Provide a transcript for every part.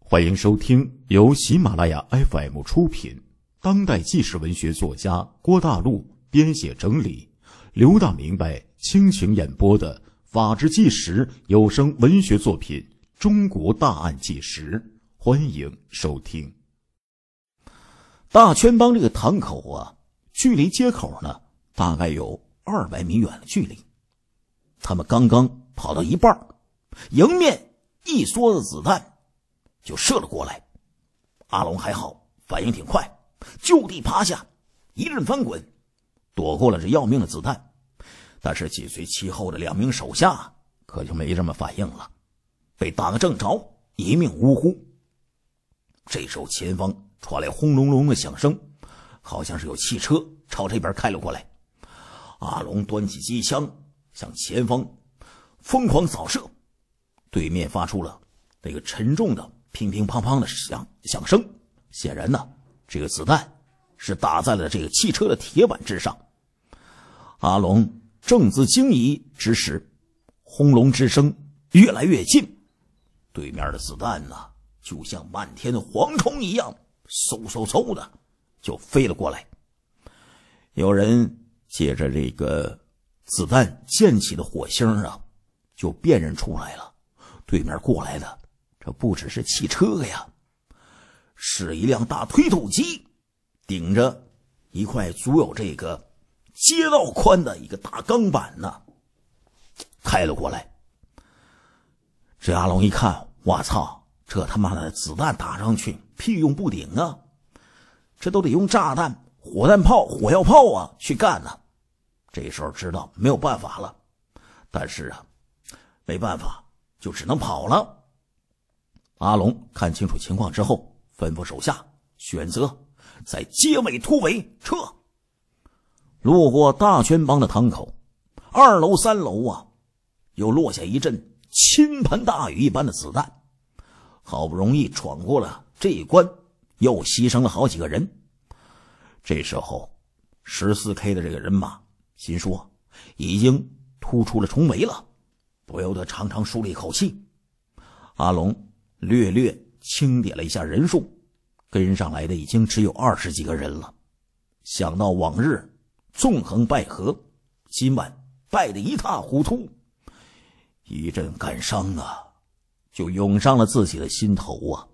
欢迎收听由喜马拉雅 FM 出品，当代纪实文学作家郭大陆编写整理，刘大明白倾情演播的法治纪实有声文学作品《中国大案纪实》，欢迎收听。大圈帮这个堂口啊，距离街口呢大概有200米远的距离。他们刚刚跑到一半，迎面一梭子子弹就射了过来。阿龙还好，反应挺快，就地趴下，一阵翻滚，躲过了这要命的子弹。但是紧随其后的2名手下可就没这么反应了，被打个正着，一命呜呼。这时候前方传来轰隆隆的响声，好像是有汽车朝这边开了过来。阿龙端起机枪向前方疯狂扫射，对面发出了那个沉重的乒乒乓乓的响声，显然呢，这个子弹是打在了这个汽车的铁板之上。阿龙正自惊疑之时，轰隆之声越来越近，对面的子弹呢，就像漫天的蝗虫一样，嗖嗖嗖的就飞了过来。有人借着这个子弹溅起的火星啊，就辨认出来了，对面过来的这不只是汽车呀，是一辆大推土机，顶着一块足有这个街道宽的一个大钢板呢，开了过来。这阿龙一看，哇操，这他妈的子弹打上去屁用不顶啊，这都得用炸弹、火弹炮、火药炮啊去干呢。这时候知道没有办法了，但是啊，没办法，就只能跑了。阿龙看清楚情况之后，吩咐手下选择在街尾突围撤。路过大圈帮的堂口，2楼3楼啊，又落下一阵倾盆大雨一般的子弹。好不容易闯过了这一关，又牺牲了好几个人。这时候 14K 的这个人马心说已经突出了重围了，不由得长长舒了一口气。阿龙略略清点了一下人数，跟上来的已经只有20几个人了。想到往日纵横捭阖，今晚败得一塌糊涂，一阵感伤啊就涌上了自己的心头啊。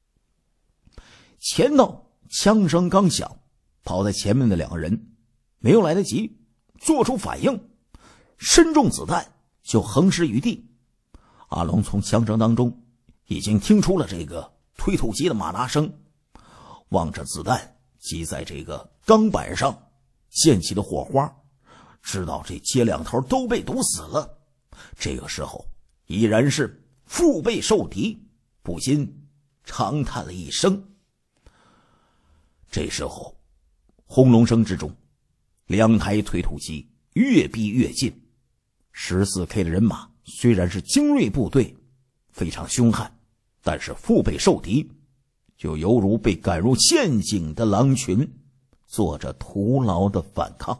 前头枪声刚响，跑在前面的2个人没有来得及做出反应，身中子弹就横尸于地。阿龙从枪声当中已经听出了这个推土机的马达声，望着子弹击在这个钢板上溅起的火花，知道这街两头都被堵死了。这个时候依然是腹背受敌，不禁长叹了一声。这时候轰隆声之中，2台推土机越逼越近。14K 的人马虽然是精锐部队，非常凶悍，但是腹背受敌，就犹如被赶入陷阱的狼群，做着徒劳的反抗。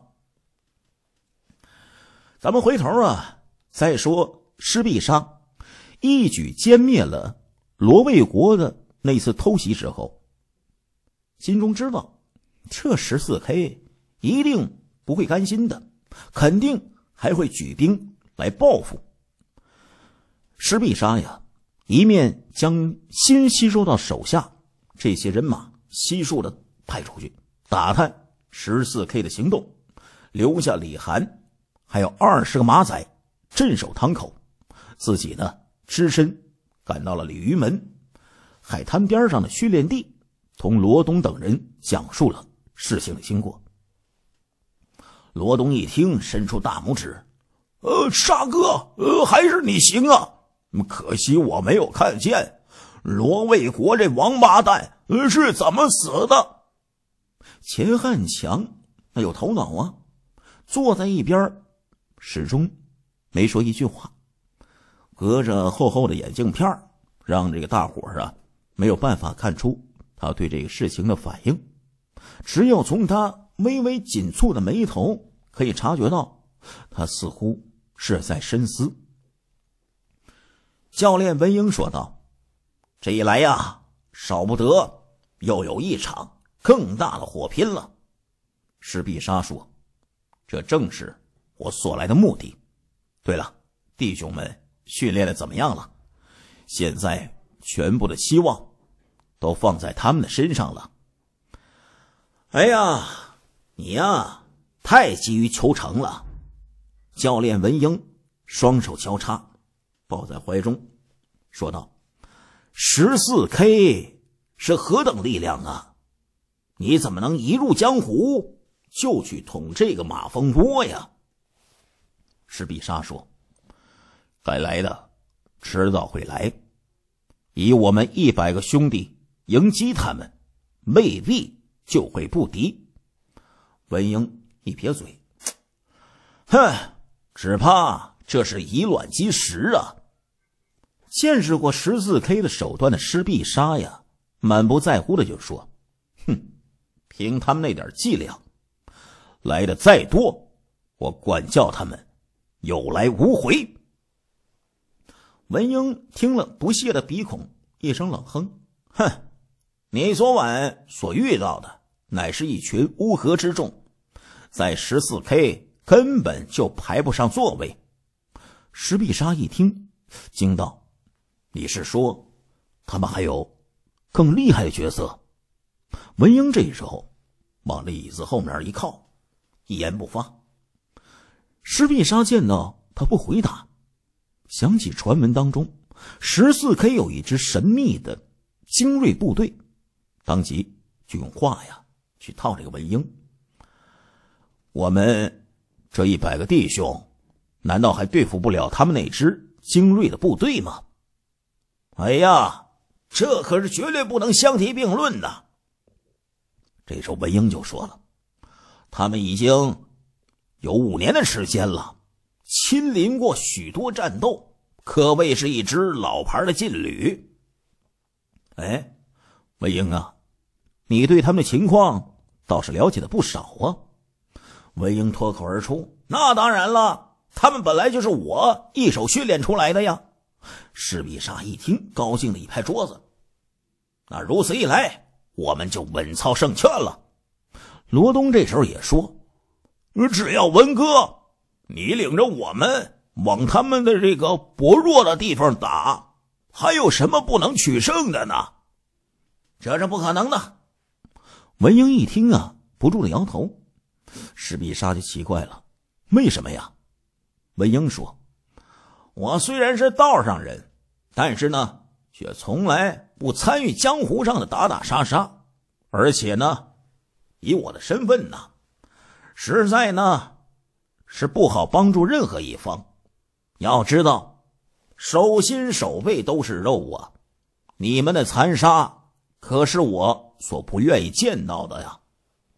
咱们回头啊，再说施必杀一举歼灭了罗卫国的那次偷袭之后，心中知道这 14K 一定不会甘心的，肯定还会举兵来报复。施必杀呀，一面将新吸收到手下这些人马悉数的派出去打探 14K 的行动，留下李涵还有20个马仔镇守堂口，自己呢只身赶到了鲤鱼门海滩边上的训练地，同罗东等人讲述了事情的经过。罗东一听，伸出大拇指，沙哥，还是你行啊，可惜我没有看见罗卫国这王八蛋是怎么死的。钱汉强那有头脑啊，坐在一边始终没说一句话，隔着厚厚的眼镜片，让这个大伙啊没有办法看出他对这个事情的反应。只有从他微微紧蹙的眉头可以察觉到，他似乎是在深思。教练文英说道：“这一来呀， 少不得又有一场更大的火拼了。石必杀说：这正是我所来的目的。对了，弟兄们训练的怎么样了？现在全部的希望都放在他们的身上了。哎呀，你呀，太急于求成了。教练文英双手交叉抱在怀中说道：14K 是何等力量啊，你怎么能一入江湖就去捅这个马蜂窝呀？石必杀说：该来的迟早会来，以我们100个兄弟迎击他们，未必就会不敌。文英一撇嘴：哼，只怕这是以卵击石啊。见识过14K 的手段的石必杀呀，满不在乎的就说：哼，凭他们那点伎俩，来的再多，我管教他们有来无回。文英听了不屑的鼻孔一声冷哼：哼，你昨晚所遇到的乃是一群乌合之众，在14K 根本就排不上座位。石必杀一听惊道：你是说他们还有更厉害的角色？文英这时候往这椅子后面一靠，一言不发。石必杀见到他不回答，想起传闻当中14K 有一支神秘的精锐部队，当即就用话呀去套这个文英：我们这100个弟兄难道还对付不了他们那支精锐的部队吗？哎呀，这可是绝对不能相提并论的。这时候文英就说了：他们已经有5年的时间了，亲临过许多战斗，可谓是一支老牌的劲旅。哎，文英啊，你对他们的情况倒是了解的不少啊。文英脱口而出：那当然了，他们本来就是我一手训练出来的呀。石必杀一听高兴的一拍桌子：那如此一来，我们就稳操胜券了。罗东这时候也说：只要文哥你领着我们往他们的这个薄弱的地方打，还有什么不能取胜的呢？这是不可能的。文英一听啊，不住的摇头。石必杀就奇怪了：为什么呀？文英说：我虽然是道上人，但是呢却从来不参与江湖上的打打杀杀，而且呢以我的身份呢，实在呢是不好帮助任何一方。要知道手心手背都是肉啊，你们的残杀可是我所不愿意见到的呀。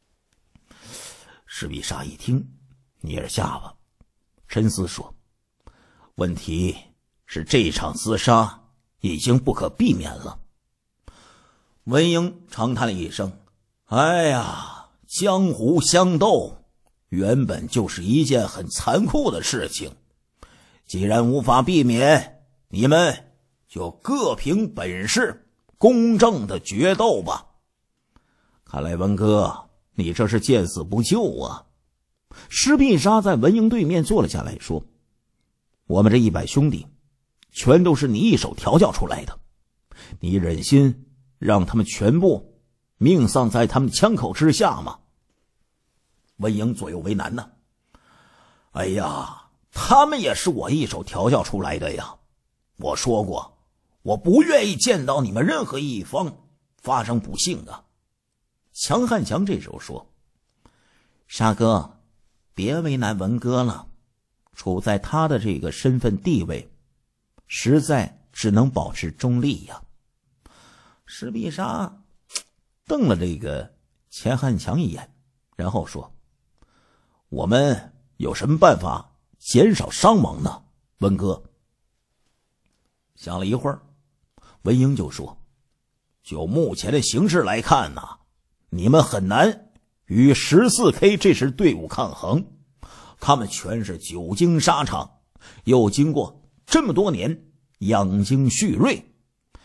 石必杀一听捏着下巴沉思说：问题是这场厮杀已经不可避免了。文英长叹了一声：哎呀，江湖相斗原本就是一件很残酷的事情，既然无法避免，你们就各凭本事公正的决斗吧。看来文哥你这是见死不救啊。石必杀在文英对面坐了下来说：我们这100兄弟全都是你一手调教出来的，你忍心让他们全部命丧在他们枪口之下吗？文英左右为难呢。哎呀，他们也是我一手调教出来的呀。我说过，我不愿意见到你们任何一方发生不幸啊。强汉强这时候说：沙哥，别为难文哥了，处在他的这个身份地位，实在只能保持中立呀。石必杀瞪了这个钱汉强一眼，然后说：我们有什么办法减少伤亡呢，文哥？想了一会儿，文英就说：就目前的形势来看呢，你们很难与14K 这支队伍抗衡，他们全是久经沙场，又经过这么多年养精蓄锐，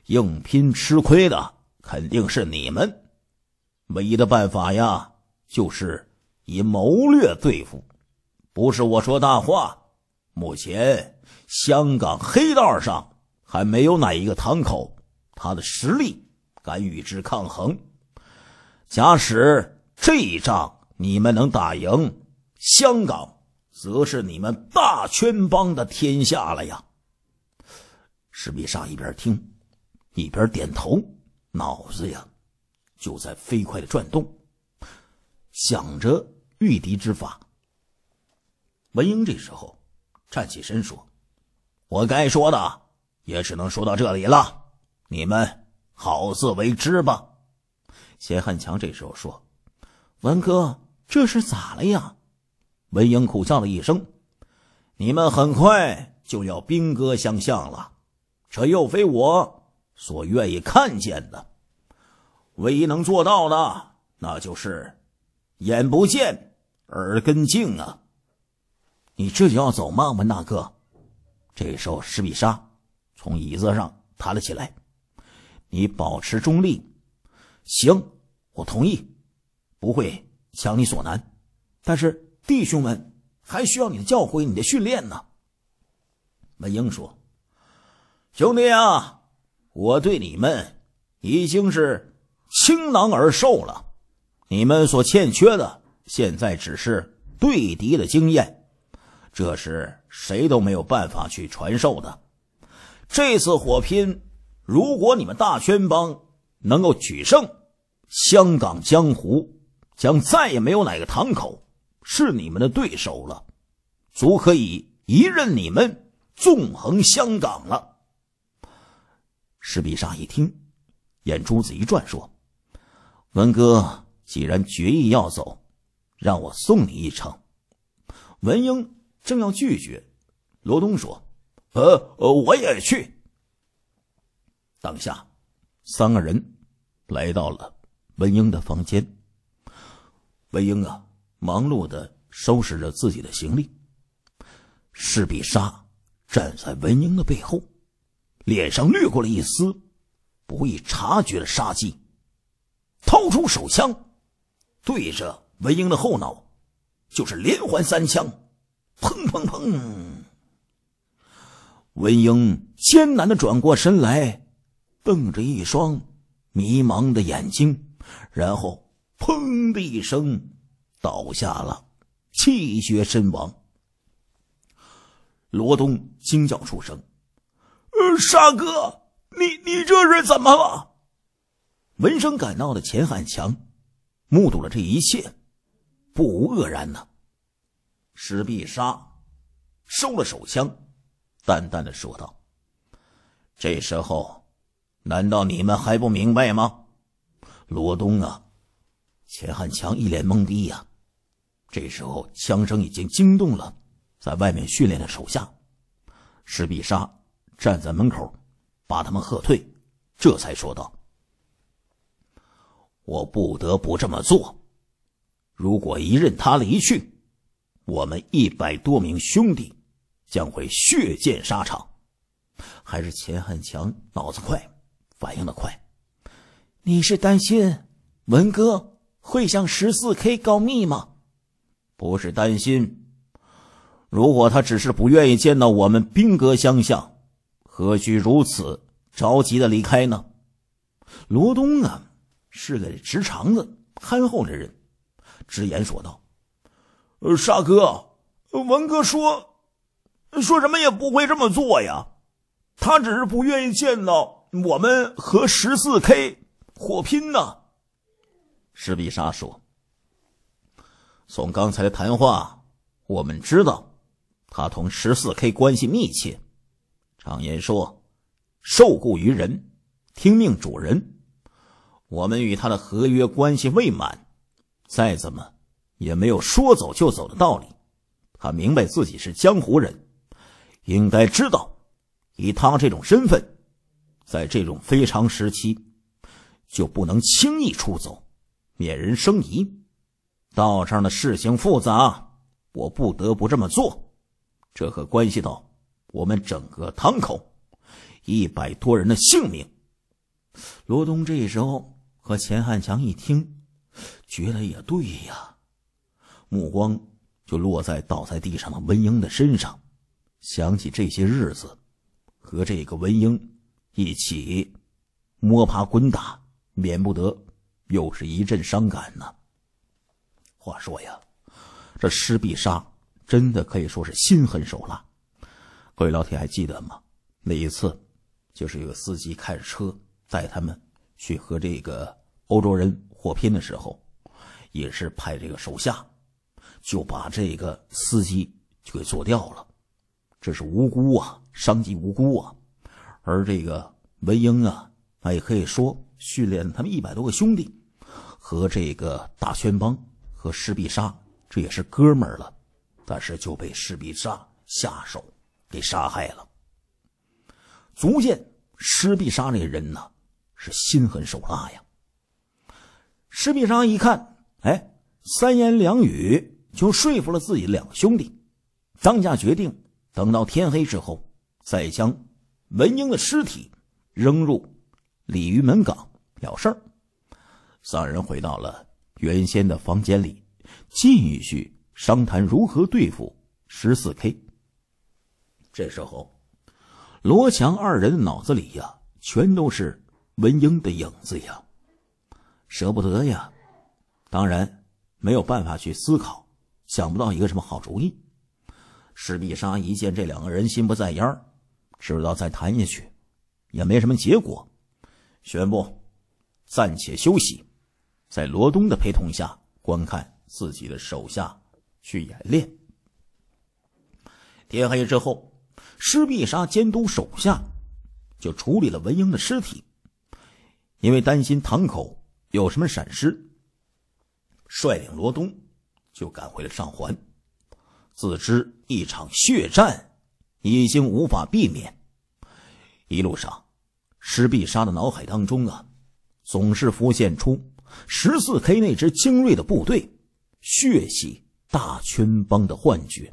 硬拼吃亏的肯定是你们。唯一的办法呀，就是以谋略对付。不是我说大话，目前香港黑道上还没有哪一个堂口他的实力敢与之抗衡。假使这一仗你们能打赢，香港则是你们大圈帮的天下了呀。施必杀一边听一边点头，脑子呀就在飞快的转动，想着御敌之法。文英这时候站起身说：我该说的也只能说到这里了，你们好自为之吧。钱汉强这时候说：文哥，这是咋了呀？文英苦笑了一声：你们很快就要兵戈相向了，这又非我所愿意看见的。唯一能做到的，那就是眼不见耳根净啊。你这就要走吗，文大哥？这时候施必杀从椅子上弹了起来。你保持中立。行，我同意，不会强你所难，但是弟兄们还需要你的教诲，你的训练呢。文英说：兄弟啊，我对你们已经是倾囊而授了，你们所欠缺的现在只是对敌的经验，这是谁都没有办法去传授的。这次火拼，如果你们大圈帮能够取胜，香港江湖将再也没有哪个堂口是你们的对手了，足可以一任你们纵横香港了。施必杀一听，眼珠子一转，说：文哥既然决意要走，让我送你一程。文英正要拒绝，罗东说：我也去。当下三个人来到了文英的房间。文英啊，忙碌地收拾着自己的行李。施必杀站在文英的背后，脸上掠过了一丝不易察觉的杀机，掏出手枪，对着文英的后脑就是连环三枪，砰砰砰。文英艰难地转过身来，瞪着一双迷茫的眼睛，然后砰的一声倒下了，气绝身亡。罗东惊叫出声：沙哥，你这是怎么了？闻声赶到的钱汉强目睹了这一切，不无愕然呢。施必杀收了手枪，淡淡的说道：这时候难道你们还不明白吗？罗东啊，钱汉强一脸懵逼呀。这时候枪声已经惊动了在外面训练的手下。施必杀站在门口把他们喝退，这才说道：我不得不这么做，如果一任他离去，我们100多名兄弟将会血溅沙场。还是钱汉强脑子快，反应得快。你是担心文哥会向14K 告密吗？不是担心，如果他只是不愿意见到我们兵戈相向，何须如此着急的离开呢？罗东啊，是个直肠子憨厚的人，直言说道：沙哥，文哥说什么也不会这么做呀，他只是不愿意见到我们和14K 火拼呢。施必杀说：从刚才的谈话我们知道他同14K 关系密切，常言说受雇于人，听命主人。我们与他的合约关系未满，再怎么也没有说走就走的道理。他明白自己是江湖人，应该知道以他这种身份，在这种非常时期就不能轻易出走，免人生疑。道上的事情复杂，我不得不这么做，这可关系到我们整个堂口100多人的性命， 罗东这时候和钱汉强一听，觉得也对呀，目光就落在倒在地上的文英的身上，想起这些日子和这个文英一起摸爬滚打，免不得又是一阵伤感呢。话说呀，这施必杀真的可以说是心狠手辣。各位老铁还记得吗？那一次就是有个司机开着车带他们去和这个欧洲人火拼的时候，也是派这个手下就把这个司机就给做掉了，这是无辜啊，伤及无辜啊。而这个文英啊，也可以说训练他们100多个兄弟，和这个大宣帮和施必杀这也是哥们儿了，但是就被施必杀下手给杀害了。足见施必杀这人呢是心狠手辣呀。施必杀一看，3言2语就说服了自己2个兄弟，当下决定等到天黑之后，再将文英的尸体扔入鲤鱼门港了事儿。3人回到了原先的房间里，继续商谈如何对付14K。这时候罗强2人的脑子里呀，全都是文英的影子呀，舍不得呀，当然没有办法去思考，想不到一个什么好主意。施必杀一见这2个人心不在焉，知道再谈下去也没什么结果，宣布暂且休息，在罗东的陪同下观看自己的手下去演练。天黑之后，施必杀监督手下就处理了文英的尸体，因为担心堂口有什么闪失，率领罗东就赶回了上环，自知一场血战已经无法避免。一路上施必杀的脑海当中啊，总是浮现出14K 那支精锐的部队血洗大圈帮的幻觉。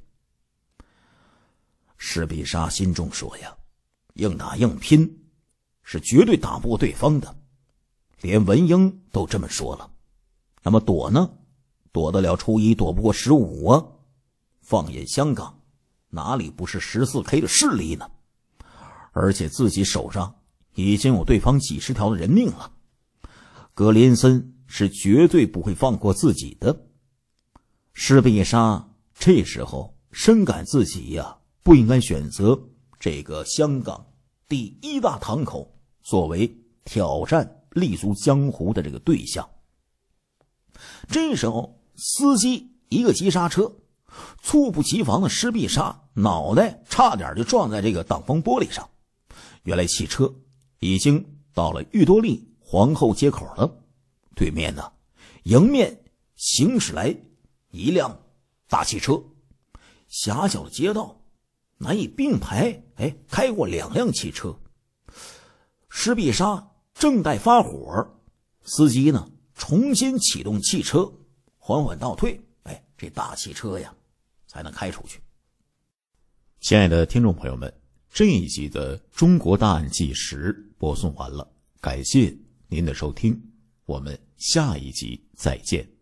施必杀心中说呀，硬打硬拼是绝对打不过对方的，连文英都这么说了，那么躲呢？躲得了初一，躲不过15啊。放眼香港，哪里不是14K 的势力呢？而且自己手上已经有对方几十条的人命了，格林森是绝对不会放过自己的。施必杀这时候深感自己呀，不应该选择这个香港第1大堂口作为挑战立足江湖的这个对象。这时候司机一个急刹车，猝不及防的施必杀脑袋差点就撞在这个挡风玻璃上。原来汽车已经到了裕多利皇后街口了，对面呢迎面行驶来一辆大汽车，狭小的街道难以并排开过2辆汽车。施必杀正待发火，司机呢重新启动汽车，缓缓倒退，这大汽车呀才能开出去。 亲爱的听众朋友们，这一集的中国大案纪实播送完了，感谢您的收听，我们下一集再见。